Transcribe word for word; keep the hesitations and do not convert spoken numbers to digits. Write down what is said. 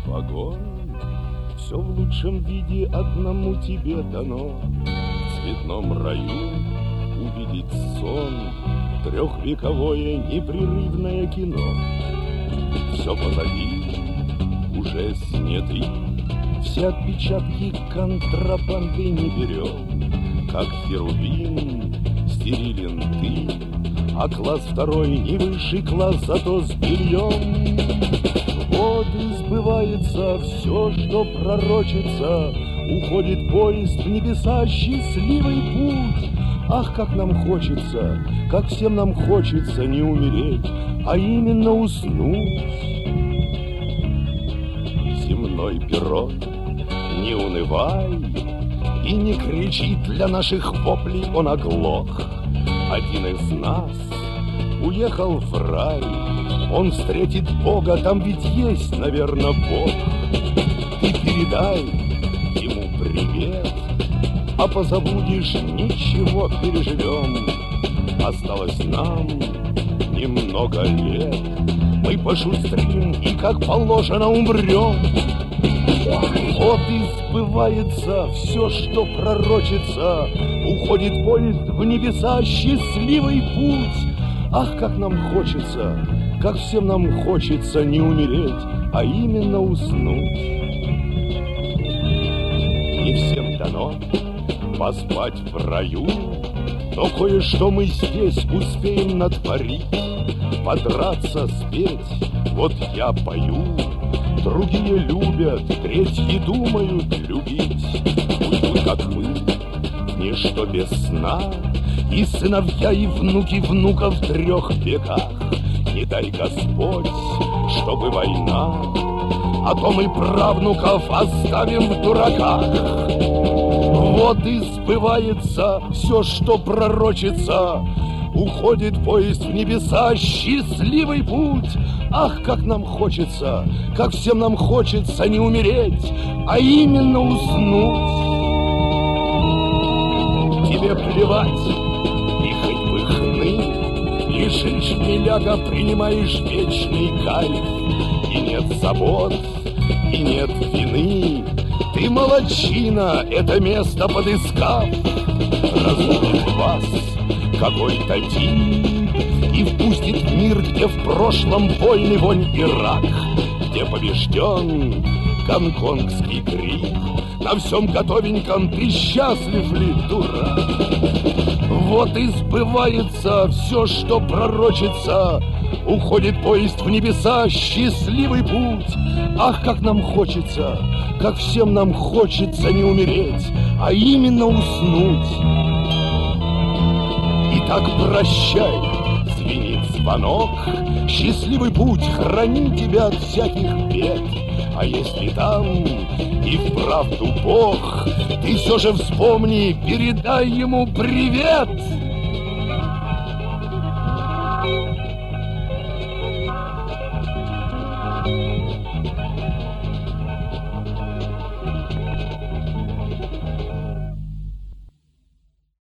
Огонь, все в лучшем виде одному тебе дано. В цветном раю увидеть сон, трехвековое непрерывное кино. Все позади, уже сняты, все отпечатки контрабанды не берем. Как херувим стерилен ты, а класс второй не высший класс, зато с бельем. Вот и сбывается все, что пророчится, уходит поезд в небеса, счастливый путь. Ах, как нам хочется, как всем нам хочется не умереть, а именно уснуть. Земной пирог, не унывай и не кричи, для наших воплей он оглох. Один из нас уехал в рай, он встретит Бога, там ведь есть, наверное, Бог. Ты передай ему привет, а позабудешь, ничего, переживем. Осталось нам немного лет, мы пошустрим и, как положено, умрем. Вот и сбывается все, что пророчится, уходит поезд в небеса, счастливый путь. Ах, как нам хочется, как всем нам хочется не умереть, а именно уснуть. Не всем дано поспать в раю, но кое-что мы здесь успеем натворить. Подраться, спеть, вот я пою, другие любят, третьи думают любить. Уйдут, как мы, ничто без сна, и сыновья, и внуки внуков в трех веках. Не дай Господь, чтобы война, а то мы правнуков оставим в дураках. Вот и сбывается все, что пророчится, уходит поезд в небеса, счастливый путь. Ах, как нам хочется, как всем нам хочется не умереть, а именно уснуть. Тебе плевать, и хоть бы хны, лишишь миляга, принимаешь вечный кайф. И нет забот, и нет вины, ты молодчина, это место подыскав. Разбудит вас какой-то тип и впустит в мир, где в прошлом войны вонь и рак, где побежден гонконгский грипп. На всем готовеньком ты счастлив ли, дурак? Вот и сбывается все, что пророчится, уходит поезд в небеса, счастливый путь. Ах, как нам хочется, как всем нам хочется не умереть, а именно уснуть. Итак, прощай, звенит звонок, счастливый путь, храни тебя от всяких бед. А если там и вправду Бог, ты все же вспомни, передай ему привет.